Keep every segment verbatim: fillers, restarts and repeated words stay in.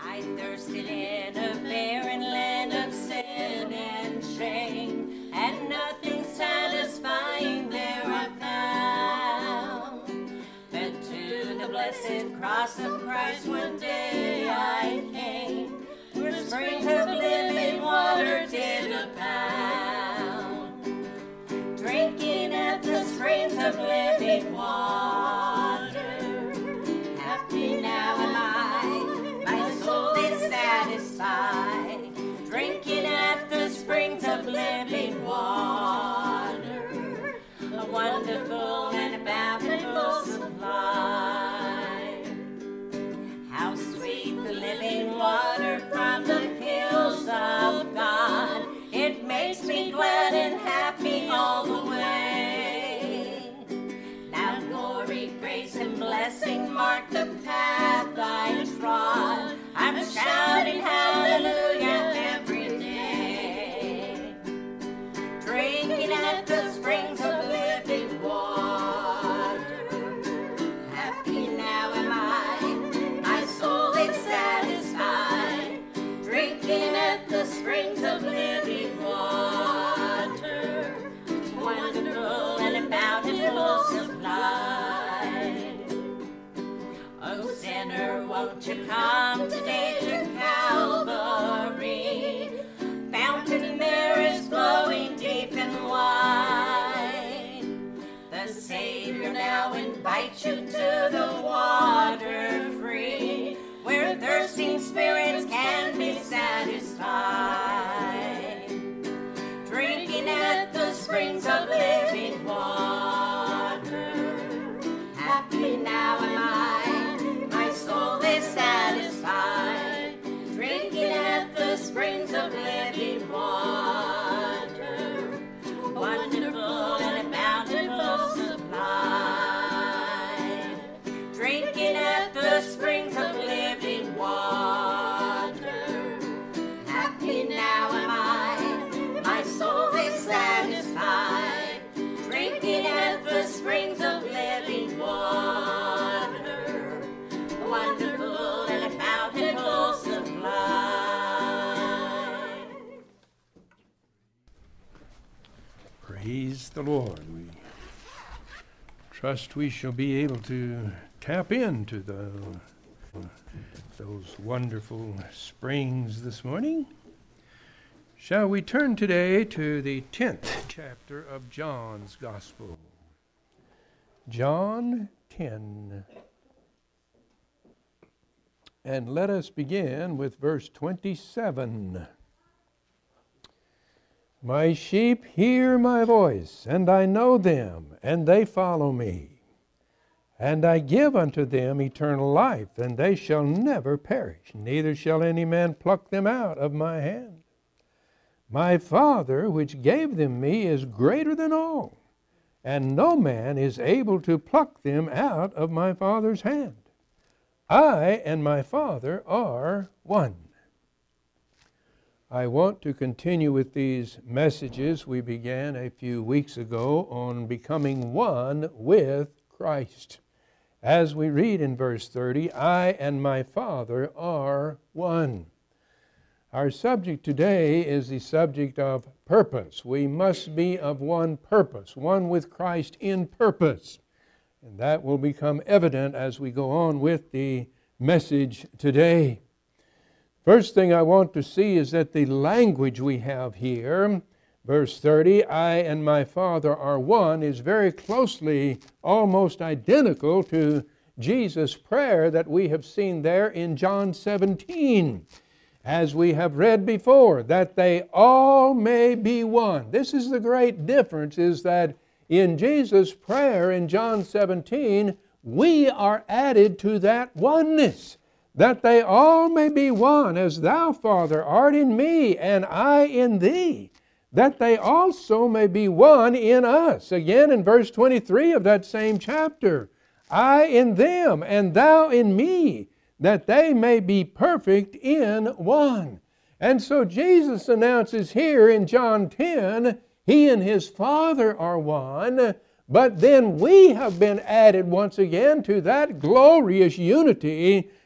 I thirsted in a barren land of sin and shame, and nothing satisfying there I found. But to the blessed cross of Christ one day I came, where springs of living water did abound. Drinking at the springs of living water, happy now am I, my soul is satisfied. Drinking at the springs of living water, a wonderful and bountiful supply. How sweet the living water from the hills of God, it makes me glad and happy all the way. Now glory, grace, and blessing mark the path I trod. I'm shouting hallelujah every day. Drinking at the springs of living water, happy now am I, my soul is satisfied. Drinking at the springs of living water, wonderful and bountiful supply. Oh sinner, won't you come today to Calvary? Fountain there is flowing deep and wide. The Savior now invites you to the water free, where thirsting spirits can be satisfied. Drinking at the springs of living water, happy now am I, my soul is satisfied. Drinking at the springs of living water, wonderful and bountiful supply. Drinking at the springs of living water, happy now am I, my soul is satisfied. Drinking at the springs of living water, wonderful and bountiful supply. Praise the Lord. We trust we shall be able to tap into the those wonderful springs this morning. Shall we turn today to the tenth chapter of John's Gospel? John ten. And let us begin with verse twenty-seven. My sheep hear my voice, and I know them, and they follow me. And I give unto them eternal life, and they shall never perish, neither shall any man pluck them out of my hand. My Father, which gave them me, is greater than all, and no man is able to pluck them out of my Father's hand. I and my Father are one. I want to continue with these messages we began a few weeks ago on becoming one with Christ. As we read in verse thirty, I and my Father are one. Our subject today is the subject of purpose. We must be of one purpose, one with Christ in purpose. And that will become evident as we go on with the message today. First thing I want to see is that the language we have here, verse thirty, I and my Father are one, is very closely, almost identical to Jesus' prayer that we have seen there in John seventeen. As we have read before, that they all may be one. This is the great difference, is that in Jesus' prayer in John seventeen, we are added to that oneness, that they all may be one, as thou, Father, art in me, and I in thee, that they also may be one in us. Again in verse twenty-three of that same chapter, I in them, and thou in me, that they may be perfect in one. And so Jesus announces here in John ten, He and His Father are one, but then we have been added once again to that glorious unity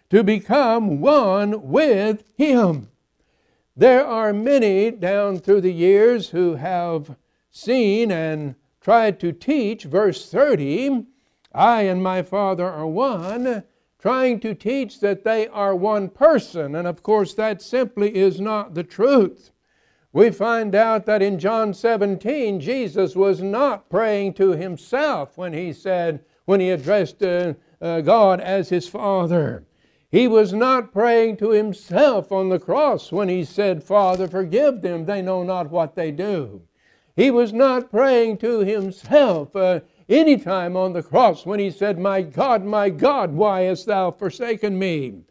to become one with Him. There are many down through the years who have seen and tried to teach verse thirty, I and my Father are one, trying to teach that they are one person. And of course that simply is not the truth. We find out that in John seventeen, Jesus was not praying to Himself when He said, when He addressed uh, uh, God as His Father. He was not praying to Himself on the cross when He said, Father, forgive them, they know not what they do. He was not praying to Himself uh, any time on the cross when He said, my God, my God, why hast Thou forsaken me?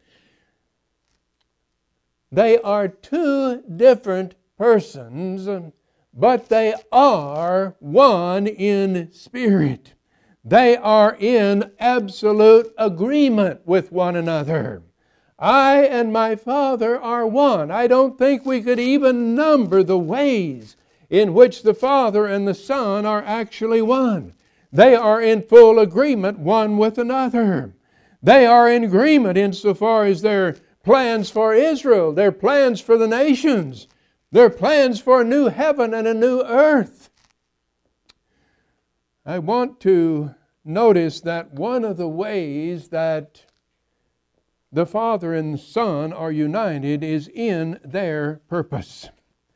They are two different persons, but they are one in spirit. They are in absolute agreement with one another. I and my Father are one. I don't think we could even number the ways in which the Father and the Son are actually one. They are in full agreement one with another. They are in agreement insofar as their plans for Israel, their plans for the nations, their plans for a new heaven and a new earth. I want to notice that one of the ways that the Father and the Son are united is in their purpose.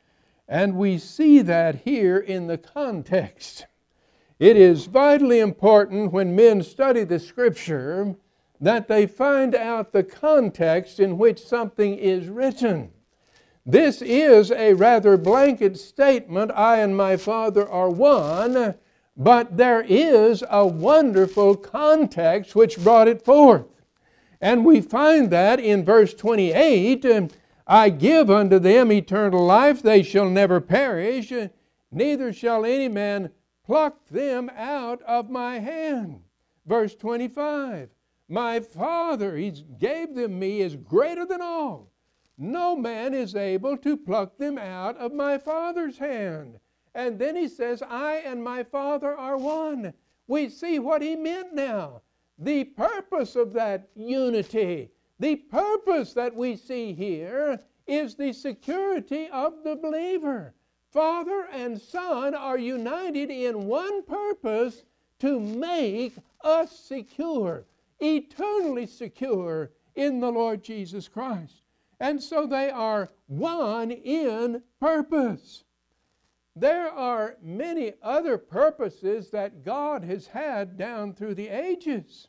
And we see that here in the context. It is vitally important when men study the Scripture that they find out the context in which something is written. This is a rather blanket statement, I and my Father are one, but there is a wonderful context which brought it forth. And we find that in verse twenty-eight, I give unto them eternal life, they shall never perish, neither shall any man pluck them out of my hand. Verse twenty-five, my Father, He gave them me, is greater than all. No man is able to pluck them out of my Father's hand. And then He says, I and my Father are one. We see what He meant now. The purpose of that unity, the purpose that we see here is the security of the believer. Father and Son are united in one purpose to make us secure, eternally secure in the Lord Jesus Christ. And so they are one in purpose. There are many other purposes that God has had down through the ages.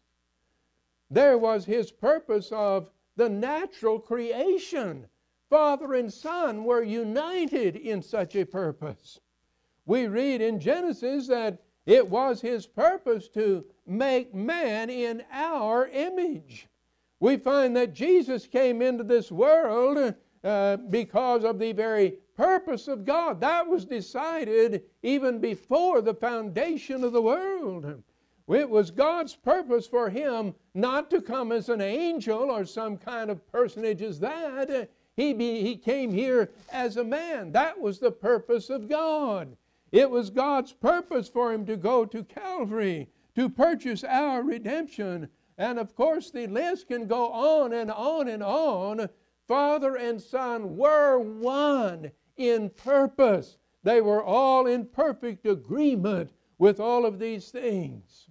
There was His purpose of the natural creation. Father and Son were united in such a purpose. We read in Genesis that it was His purpose to make man in our image. We find that Jesus came into this world uh, because of the very purpose of God. That was decided even before the foundation of the world. It was God's purpose for Him not to come as an angel or some kind of personage as that. He, be, he came here as a man. That was the purpose of God. It was God's purpose for Him to go to Calvary to purchase our redemption. And of course the list can go on and on and on. Father and Son were one in purpose. They were all in perfect agreement with all of these things.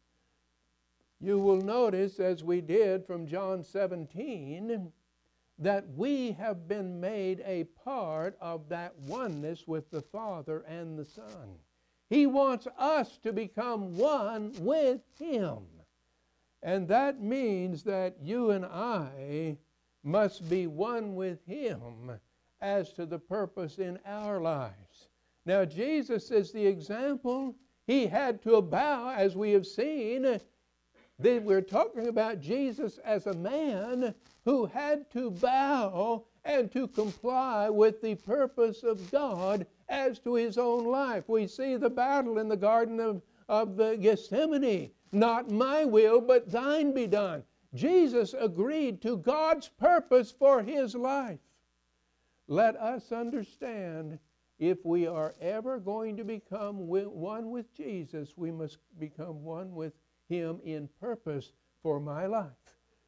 You will notice, as we did from John seventeen, that we have been made a part of that oneness with the Father and the Son. He wants us to become one with Him. And that means that you and I must be one with Him as to the purpose in our lives. Now, Jesus is the example. He had to bow, as we have seen. Then we're talking about Jesus as a man who had to bow and to comply with the purpose of God as to His own life. We see the battle in the Garden of, of the Gethsemane. Not my will, but thine be done. Jesus agreed to God's purpose for His life. Let us understand, if we are ever going to become one with Jesus, we must become one with Him in purpose for my life.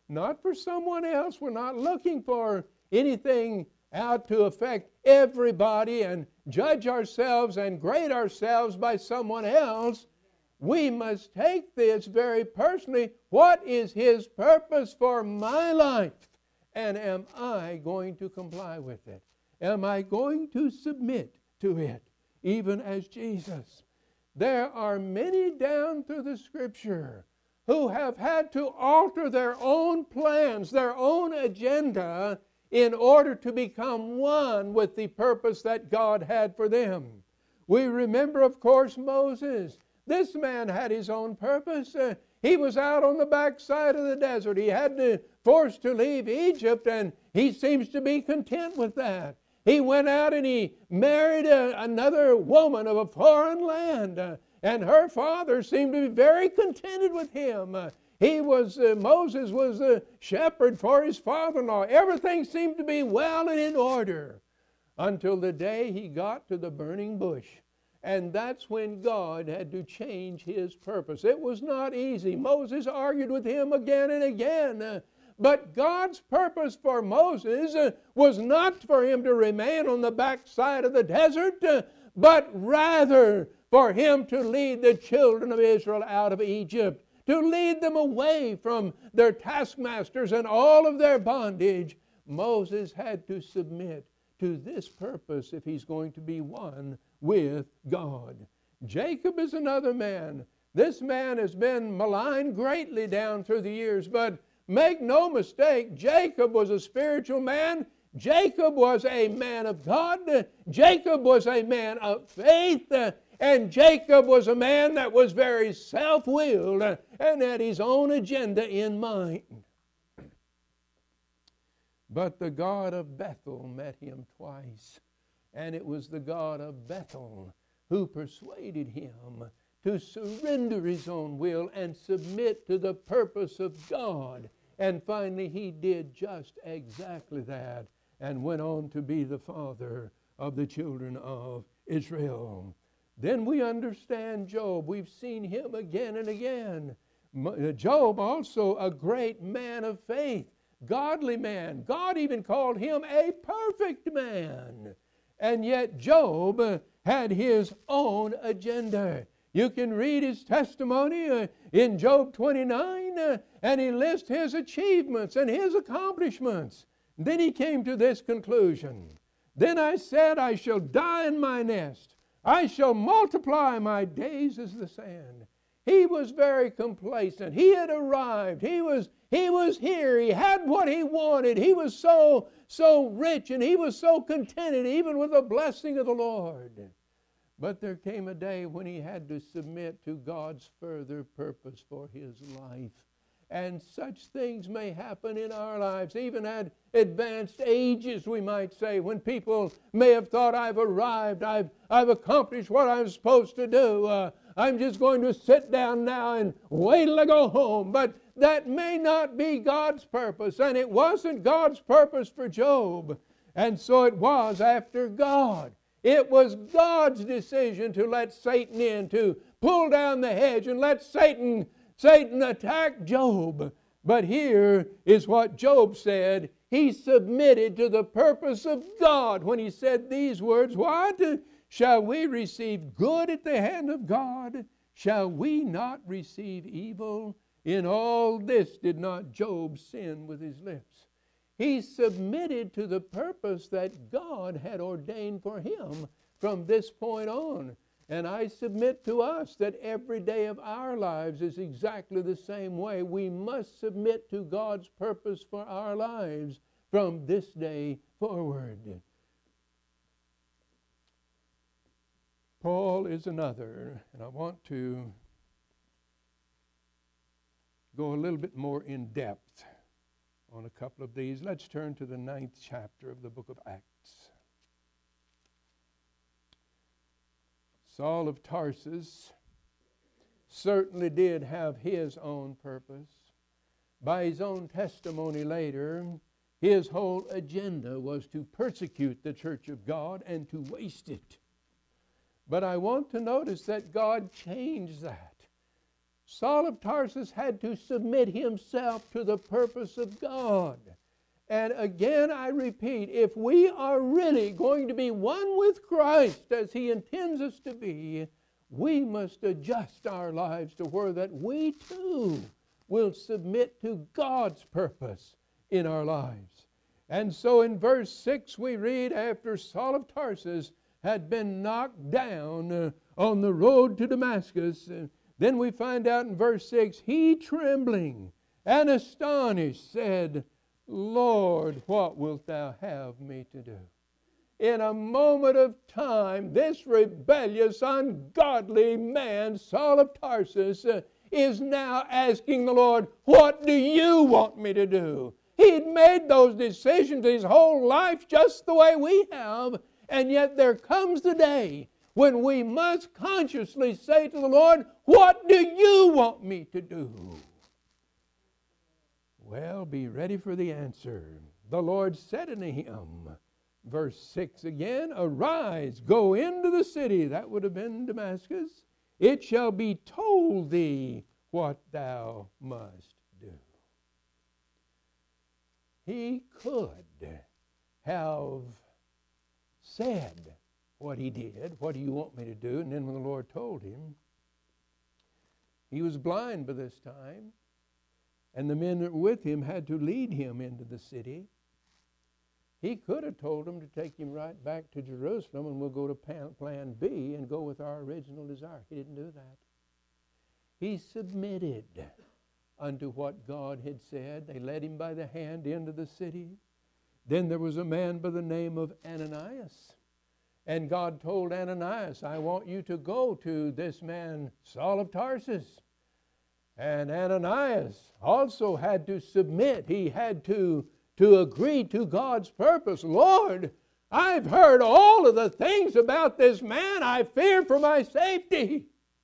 not for someone else. We're not looking for anything out to affect everybody and judge ourselves and grade ourselves by someone else. We must take this very personally. What is His purpose for my life? And am I going to comply with it? Am I going to submit to it, even as Jesus? There are many down through the Scripture who have had to alter their own plans, their own agenda, in order to become one with the purpose that God had for them. We remember, of course, Moses. This man had his own purpose. Uh, he was out on the backside of the desert. He had to forced to leave Egypt, and he seems to be content with that. He went out and he married a, another woman of a foreign land, uh, and her father seemed to be very contented with him. Uh, he was uh, Moses was a shepherd for his father-in-law. Everything seemed to be well and in order until the day he got to the burning bush. And that's when God had to change His purpose. It was not easy. Moses argued with him again and again. Uh, but God's purpose for Moses uh, was not for him to remain on the backside of the desert, uh, but rather for him to lead the children of Israel out of Egypt, to lead them away from their taskmasters and all of their bondage. Moses had to submit to this purpose if he's going to be one with God. Jacob is another man. This man has been maligned greatly down through the years, but make no mistake, Jacob was a spiritual man. Jacob was a man of God. Jacob was a man of faith. And Jacob was a man that was very self-willed and had his own agenda in mind. But the God of Bethel met him twice. And it was the God of Bethel who persuaded him to surrender his own will and submit to the purpose of God. And finally he did just exactly that and went on to be the father of the children of Israel. Then we understand Job. We've seen him again and again. Job also a great man of faith, godly man. God even called him a perfect man. And yet Job uh, had his own agenda. You can read his testimony uh, in Job twenty-nine, uh, and he lists his achievements and his accomplishments. Then he came to this conclusion. Then I said, I shall die in my nest. I shall multiply my days as the sand. He was very complacent. He had arrived. He was, he was here. He had what he wanted. He was so, so rich, and he was so contented even with the blessing of the Lord. But there came a day when he had to submit to God's further purpose for his life. And such things may happen in our lives, even at advanced ages, we might say, when people may have thought, I've arrived, I've, I've accomplished what I'm supposed to do. Uh, I'm just going to sit down now and wait till I go home. But that may not be God's purpose, and it wasn't God's purpose for Job. And so it was after God. It was God's decision to let Satan in, to pull down the hedge and let Satan Satan attacked Job. But here is what Job said. He submitted to the purpose of God when he said these words, what? Shall we receive good at the hand of God? Shall we not receive evil? In all this did not Job sin with his lips. He submitted to the purpose that God had ordained for him from this point on. And I submit to us that every day of our lives is exactly the same way. We must submit to God's purpose for our lives from this day forward. Paul is another, and I want to go a little bit more in depth on a couple of these. Let's turn to the ninth chapter of the book of Acts. Saul of Tarsus certainly did have his own purpose. By his own testimony later, his whole agenda was to persecute the church of God and to waste it. But I want to notice that God changed that. Saul of Tarsus had to submit himself to the purpose of God. And again, I repeat, if we are really going to be one with Christ as He intends us to be, we must adjust our lives to where that we too will submit to God's purpose in our lives. And so in verse six we read, after Saul of Tarsus had been knocked down uh, on the road to Damascus, uh, then we find out in verse six, he trembling and astonished said, Lord, what wilt thou have me to do? In a moment of time, this rebellious, ungodly man, Saul of Tarsus, uh, is now asking the Lord, what do you want me to do? He'd made those decisions his whole life just the way we have, and yet there comes the day when we must consciously say to the Lord, what do you want me to do? Well, be ready for the answer. The Lord said unto him, verse six again, arise, go into the city. That would have been Damascus. It shall be told thee what thou must do. He could have said what he did, what do you want me to do? And then when the Lord told him, he was blind by this time, and the men that were with him had to lead him into the city. He could have told them to take him right back to Jerusalem and we'll go to plan B and go with our original desire. He didn't do that. He submitted unto what God had said. They led him by the hand into the city. Then there was a man by the name of Ananias. And God told Ananias, I want you to go to this man, Saul of Tarsus. And Ananias also had to submit. He had to, to agree to God's purpose. Lord, I've heard all of the things about this man. I fear for my safety.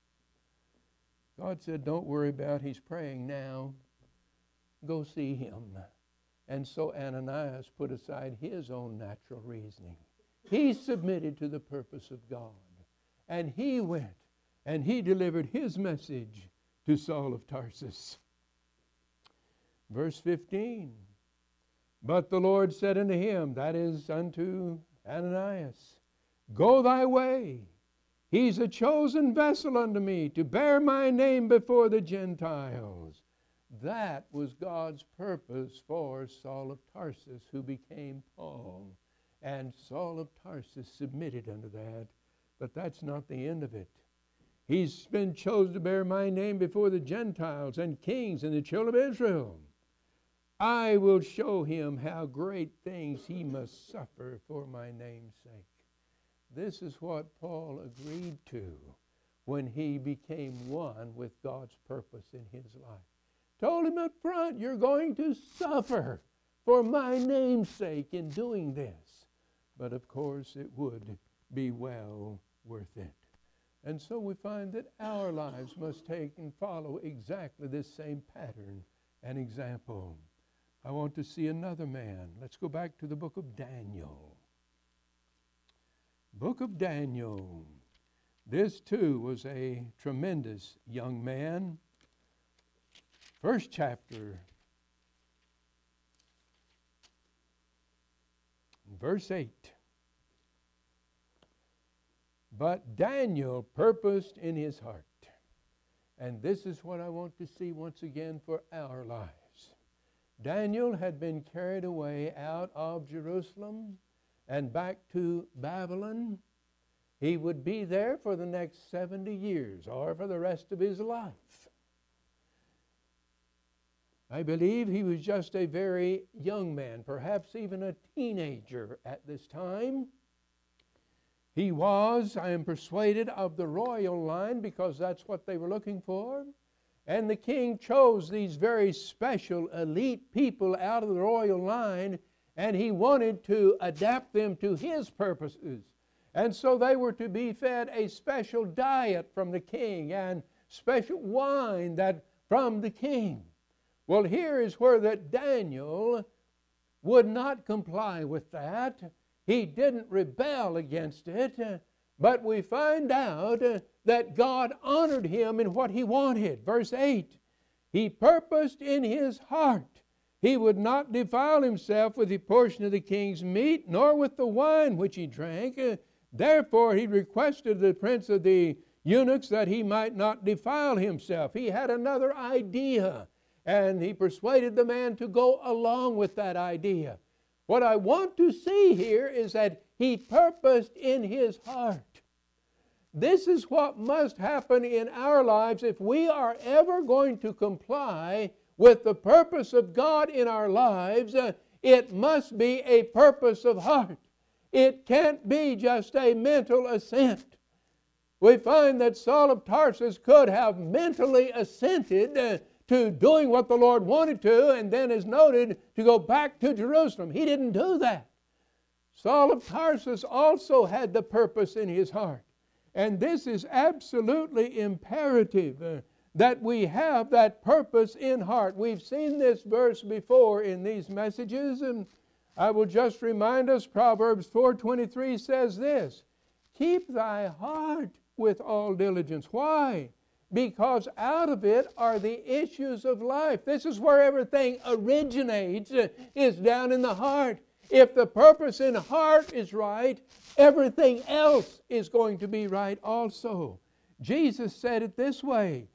God said, don't worry about it. He's praying now. Go see him. And so Ananias put aside his own natural reasoning. He submitted to the purpose of God. And he went and he delivered his message to Saul of Tarsus. Verse fifteen. But the Lord said unto him, that is unto Ananias, go thy way. He's a chosen vessel unto me to bear my name before the Gentiles. That was God's purpose for Saul of Tarsus, who became Paul. And Saul of Tarsus submitted unto that. But that's not the end of it. He's been chosen to bear my name before the Gentiles and kings and the children of Israel. I will show him how great things he must suffer for my name's sake. This is what Paul agreed to when he became one with God's purpose in his life. Told him up front, you're going to suffer for my name's sake in doing this. But of course it would be well worth it. And so we find that our lives must take and follow exactly this same pattern and example. I want to see another man. Let's go back to the book of Daniel. Book of Daniel. This too was a tremendous young man. First chapter, verse eight. But Daniel purposed in his heart. And this is what I want to see once again for our lives. Daniel had been carried away out of Jerusalem and back to Babylon. He would be there for the next seventy years or for the rest of his life. I believe he was just a very young man, perhaps even a teenager at this time. He was, I am persuaded, of the royal line because that's what they were looking for. And the king chose these very special elite people out of the royal line, and he wanted to adapt them to his purposes. And so they were to be fed a special diet from the king and special wine that from the king. Well, here is where that Daniel would not comply with that. He didn't rebel against it, But we find out uh, that God honored him in what he wanted. Verse eight, he purposed in his heart he would not defile himself with the portion of the king's meat, nor with the wine which he drank. Uh, therefore he requested the prince of the eunuchs that he might not defile himself. He had another idea, and he persuaded the man to go along with that idea. What I want to see here is that he purposed in his heart. This is what must happen in our lives if we are ever going to comply with the purpose of God in our lives. Uh, it must be a purpose of heart. It can't be just a mental assent. We find that Saul of Tarsus could have mentally assented uh, to doing what the Lord wanted to, and then is noted to go back to Jerusalem. He didn't do that. Saul of Tarsus also had the purpose in his heart. And this is absolutely imperative uh, that we have that purpose in heart. We've seen this verse before in these messages, and I will just remind us, Proverbs four twenty-three says this, keep thy heart with all diligence. Why? Because out of it are the issues of life. This is where everything originates, uh, is down in the heart. If the purpose in the heart is right, everything else is going to be right also. Jesus said it this way,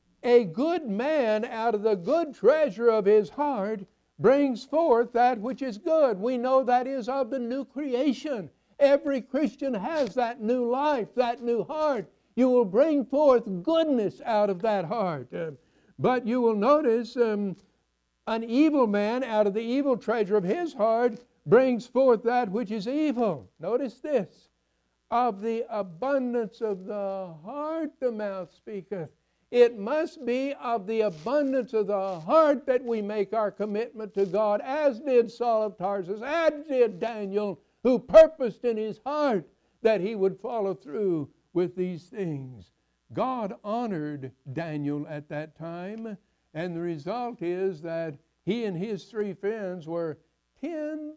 a good man out of the good treasure of his heart brings forth that which is good. We know that is of the new creation. Every Christian has that new life, that new heart. You will bring forth goodness out of that heart. Uh, but you will notice um, an evil man out of the evil treasure of his heart brings forth that which is evil. Notice this. Of the abundance of the heart the mouth speaketh. It must be of the abundance of the heart that we make our commitment to God, as did Saul of Tarsus, as did Daniel, who purposed in his heart that he would follow through with these things. God honored Daniel at that time, and the result is that he and his three friends were ten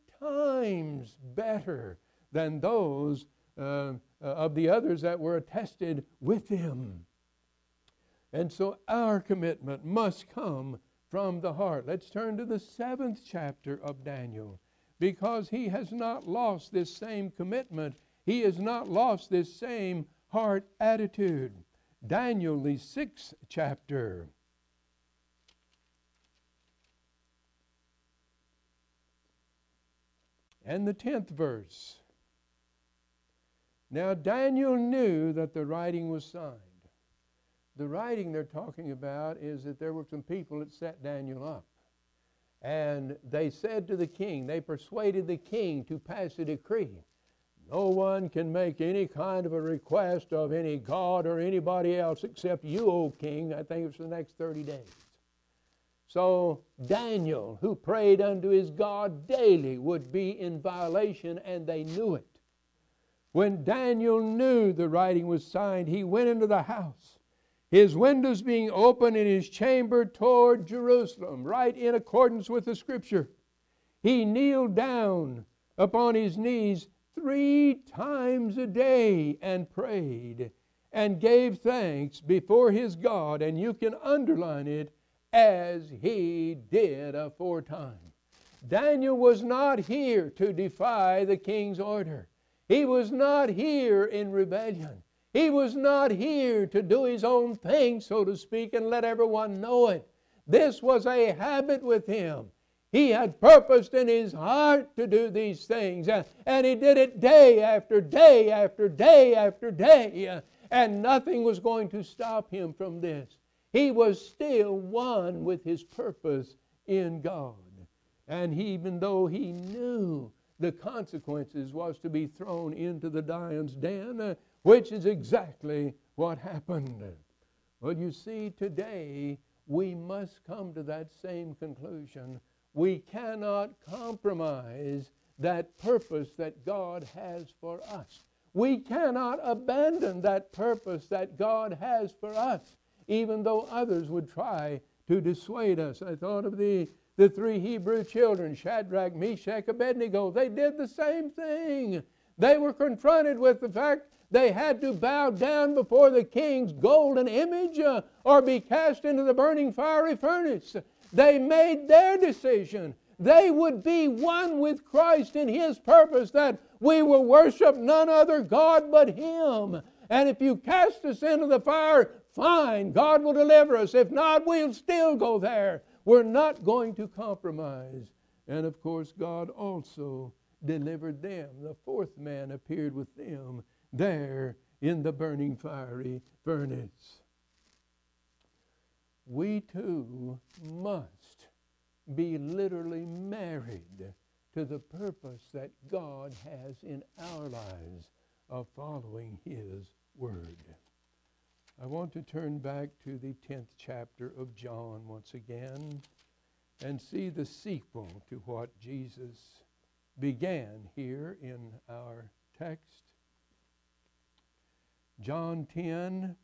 times better than those uh, of the others that were attested with him. And so our commitment must come from the heart. Let's turn to the seventh chapter of Daniel, because he has not lost this same commitment. He has not lost this same heart attitude. Daniel, the sixth chapter. And the tenth verse. Now Daniel knew that the writing was signed. The writing they're talking about is that there were some people that set Daniel up. And they said to the king, they persuaded the king to pass a decree. No one can make any kind of a request of any god or anybody else except you, O king. I think it was for the next thirty days. So Daniel, who prayed unto his God daily, would be in violation, and they knew it. When Daniel knew the writing was signed, he went into the house, his windows being open in his chamber toward Jerusalem, right in accordance with the Scripture. He kneeled down upon his knees three times a day and prayed and gave thanks before his God, and you can underline it, as he did aforetime. Daniel was not here to defy the king's order. He was not here in rebellion. He was not here to do his own thing, so to speak, and let everyone know it. This was a habit with him. He had purposed in his heart to do these things, and he did it day after day after day after day, and nothing was going to stop him from this. He was still one with his purpose in God. And he, even though he knew the consequences was to be thrown into the lion's den, uh, which is exactly what happened. Well, you see, today we must come to that same conclusion. We cannot compromise that purpose that God has for us. We cannot abandon that purpose that God has for us, even though others would try to dissuade us. I thought of the, the three Hebrew children, Shadrach, Meshach, Abednego. They did the same thing. They were confronted with the fact they had to bow down before the king's golden image uh, or be cast into the burning fiery furnace. They made their decision. They would be one with Christ in His purpose, that we will worship none other God but Him. And if you cast us into the fire, fine, God will deliver us. If not, we'll still go there. We're not going to compromise. And of course, God also delivered them. The fourth man appeared with them there in the burning fiery furnace. We too must be literally married to the purpose that God has in our lives of following His Word. I want to turn back to the tenth chapter of John once again and see the sequel to what Jesus began here in our text. John ten,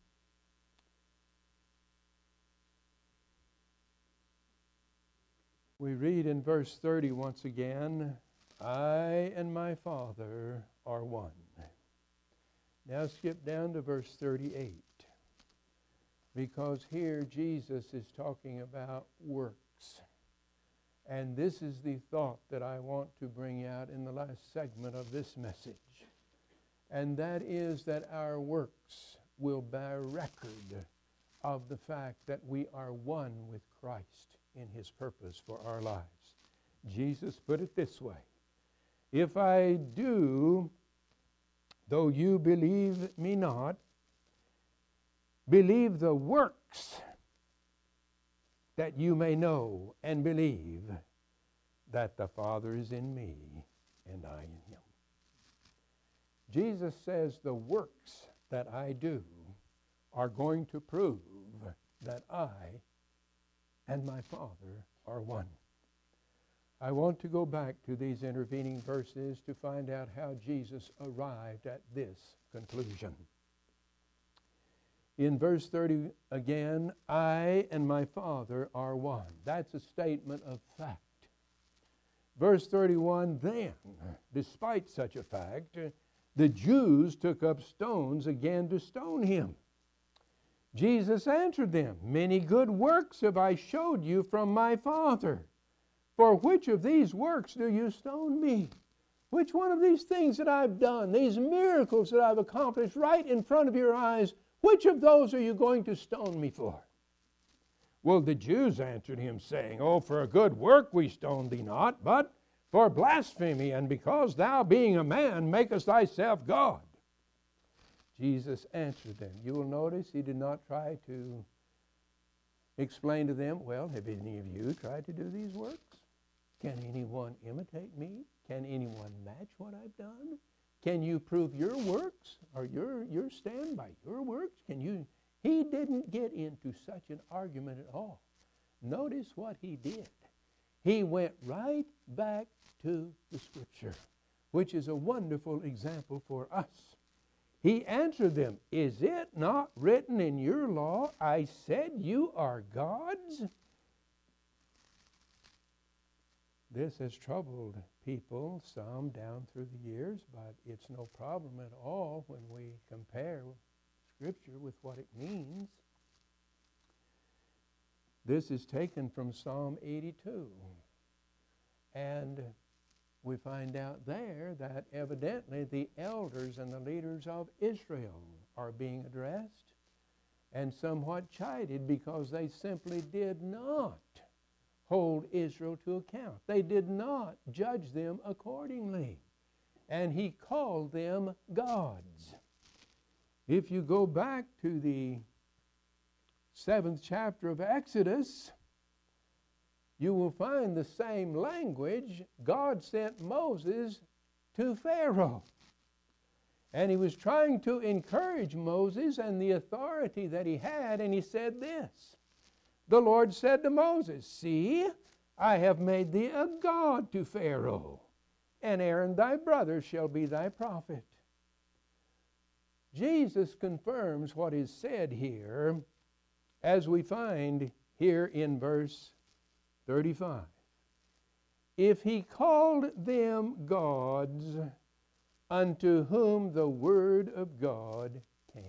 we read in verse thirty once again, I and my Father are one. Now skip down to verse thirty-eight, because here Jesus is talking about works. And this is the thought that I want to bring out in the last segment of this message. And that is that our works will bear record of the fact that we are one with Christ in His purpose for our lives. Jesus put it this way, if I do, though you believe me not, believe the works, that you may know and believe that the Father is in me and I in Him. Jesus says the works that I do are going to prove that I and my Father are one. I want to go back to these intervening verses to find out how Jesus arrived at this conclusion. In verse thirty again, I and my Father are one. That's a statement of fact. Verse thirty-one, then, despite such a fact, the Jews took up stones again to stone Him. Jesus answered them, many good works have I showed you from my Father. For which of these works do you stone me? Which one of these things that I've done, these miracles that I've accomplished right in front of your eyes, which of those are you going to stone me for? Well, the Jews answered Him, saying, oh, for a good work we stone thee not, but for blasphemy, and because thou, being a man, makest thyself God. Jesus answered them. You will notice He did not try to explain to them, well, have any of you tried to do these works? Can anyone imitate me? Can anyone match what I've done? Can you prove your works or your, your stand by your works? Can you? He didn't get into such an argument at all. Notice what He did. He went right back to the Scripture, which is a wonderful example for us. He answered them, is it not written in your law, I said you are gods? This has troubled people, some down through the years, but it's no problem at all when we compare Scripture with what it means. This is taken from Psalm eighty-two. And we find out there that evidently the elders and the leaders of Israel are being addressed and somewhat chided because they simply did not hold Israel to account. They did not judge them accordingly. And He called them gods. If you go back to the seventh chapter of Exodus, you will find the same language. God sent Moses to Pharaoh. And He was trying to encourage Moses and the authority that he had, and He said this. The Lord said to Moses, see, I have made thee a god to Pharaoh, and Aaron thy brother shall be thy prophet. Jesus confirms what is said here, as we find here in verse thirty-five. If He called them gods, unto whom the word of God came.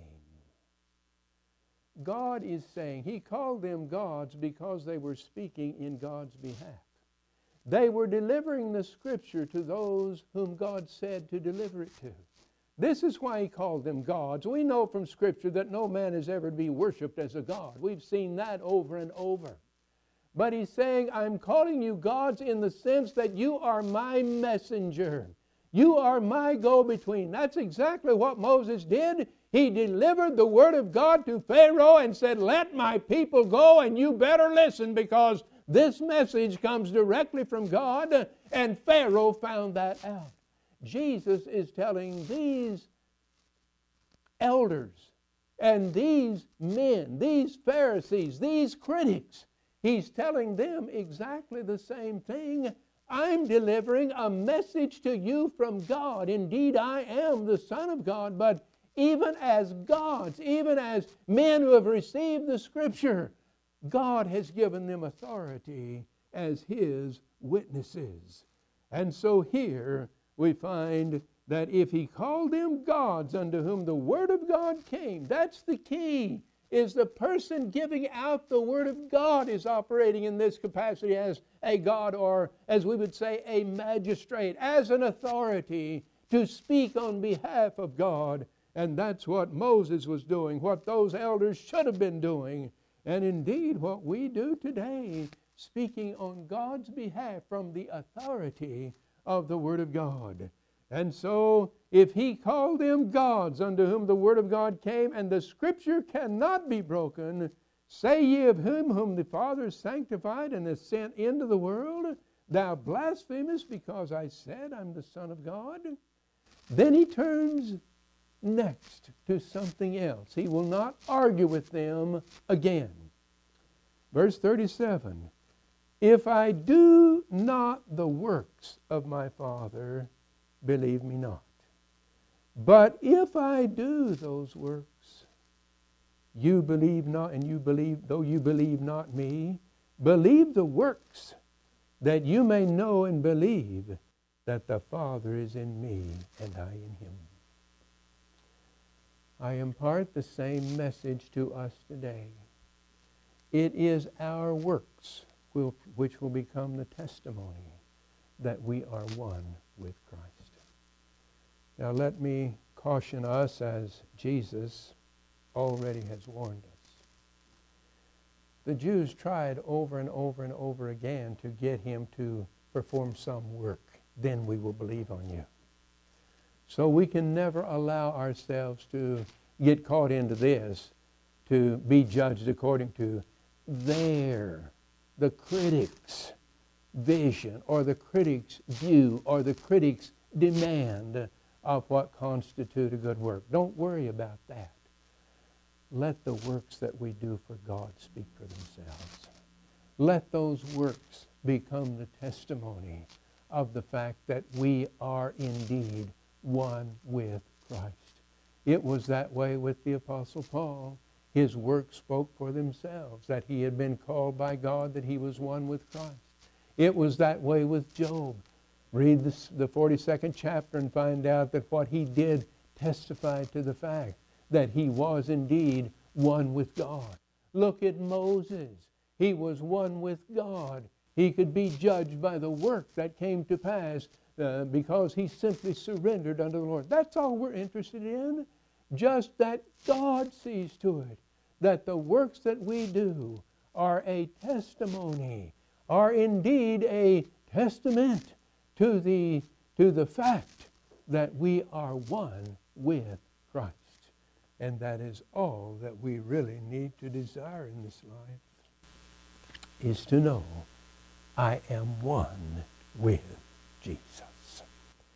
God is saying, He called them gods because they were speaking in God's behalf. They were delivering the Scripture to those whom God said to deliver it to. This is why He called them gods. We know from Scripture that no man is ever to be worshipped as a god. We've seen that over and over. But He's saying, I'm calling you gods in the sense that you are my messenger. You are my go-between. That's exactly what Moses did. He delivered the Word of God to Pharaoh and said, let my people go, and you better listen, because this message comes directly from God. And Pharaoh found that out. Jesus is telling these elders and these men, these Pharisees, these critics, He's telling them exactly the same thing. I'm delivering a message to you from God. Indeed, I am the Son of God, but even as gods, even as men who have received the Scripture, God has given them authority as His witnesses. And so here we find that if He called them gods unto whom the Word of God came, that's the key, is the person giving out the Word of God is operating in this capacity as a God, or as we would say, a magistrate, as an authority to speak on behalf of God. And that's what Moses was doing, what those elders should have been doing, and indeed what we do today, speaking on God's behalf from the authority of the Word of God. And so, if He called them gods unto whom the Word of God came, and the Scripture cannot be broken, say ye of Him whom the Father sanctified and has sent into the world, thou blasphemest because I said I'm the Son of God? Then He turns next to something else. He will not argue with them again. Verse thirty-seven, if I do not the works of my Father, believe me not. But if I do those works, you believe not, and you believe, though you believe not me, believe the works, that you may know and believe that the Father is in me and I in Him. I impart the same message to us today. It is our works which will become the testimony that we are one with Christ. Now let me caution us, as Jesus already has warned us. The Jews tried over and over and over again to get Him to perform some work. Then we will believe on you. So we can never allow ourselves to get caught into this, to be judged according to their, the critics' vision, or the critics' view, or the critics' demand of what constitute a good work. Don't worry about that. Let the works that we do for God speak for themselves. Let those works become the testimony of the fact that we are indeed one with Christ. It was that way with the Apostle Paul. His works spoke for themselves, that he had been called by God, that he was one with Christ. It was that way with Job. Read this, the forty-second chapter and find out that what he did testified to the fact that he was indeed one with God. Look at Moses. He was one with God. He could be judged by the work that came to pass uh, because he simply surrendered unto the Lord. That's all we're interested in. Just that God sees to it that the works that we do are a testimony, are indeed a testament to the, to the fact that we are one with Christ. And that is all that we really need to desire in this life, is to know I am one with Jesus.